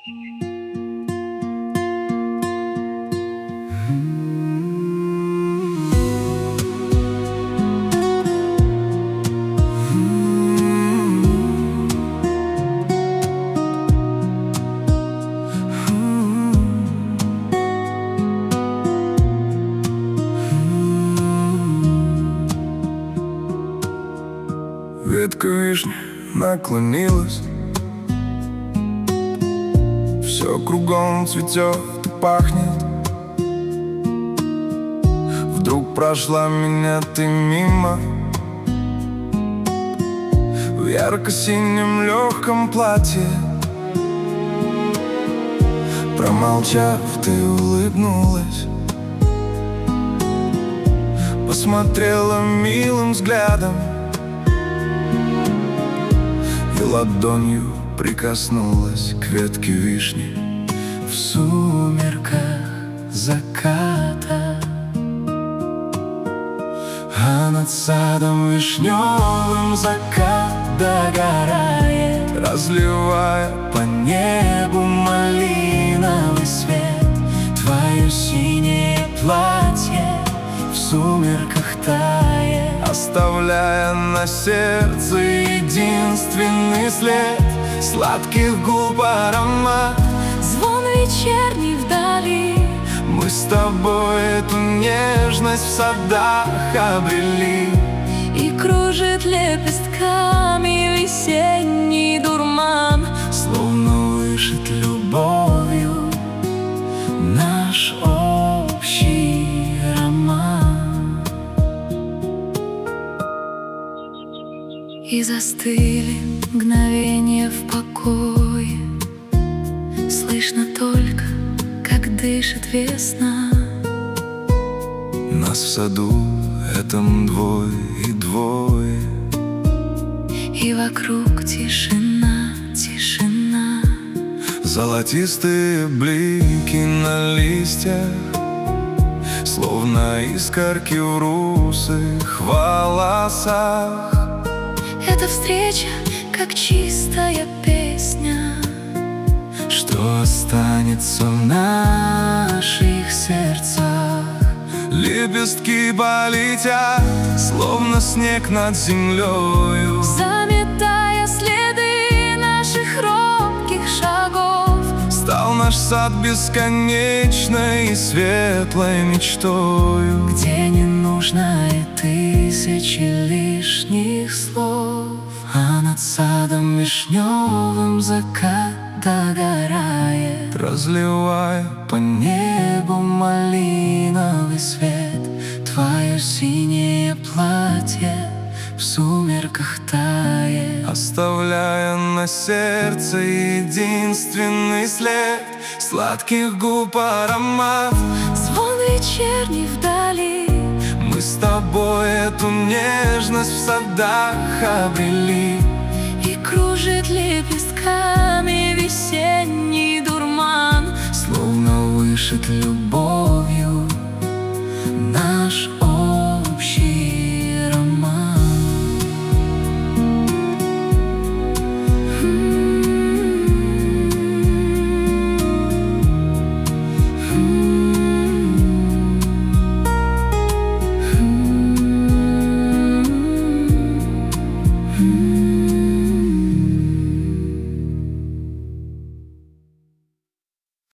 Ветка вишни наклонилась, все кругом цветет и пахнет. Вдруг прошла меня ты мимо, в ярко-синем легком платье. Промолчав, ты улыбнулась, посмотрела милым взглядом и ладонью прикоснулась к ветке вишни. В сумерках заката, а над садом вишневым закат догорает, разливая по небу малиновый свет. Твое синее платье в сумерках тает, оставляя на сердце единственный след сладких губ аромат. Звон вечерний вдали, мы с тобой эту нежность в садах обрели. и кружит лепестками весенний дурман, Словно вышит любовью наш общий роман. и застыли мгновения в покое. Слышно только, как дышит весна. Нас в саду этом двое и двое, И вокруг тишина, тишина. золотистые блики на листьях, словно искорки в русых волосах. Эта встреча, как чистая песня, Что останется в наших сердцах. Лепестки полетят, словно снег над землею, заметая следы наших робких шагов. стал наш сад бесконечной и светлой мечтою, Где не нужно и тысячи лишних слов, а над садом вишневым закат догорает, разливая по небу малиновый свет. Твое синее платье в сумерках тает, оставляя на сердце единственный след сладких губ аромат. звон вечерний вдали, Мы с тобой эту нежность в садах обрели. и кружит лепестками весенний дурман, Словно вышит любовь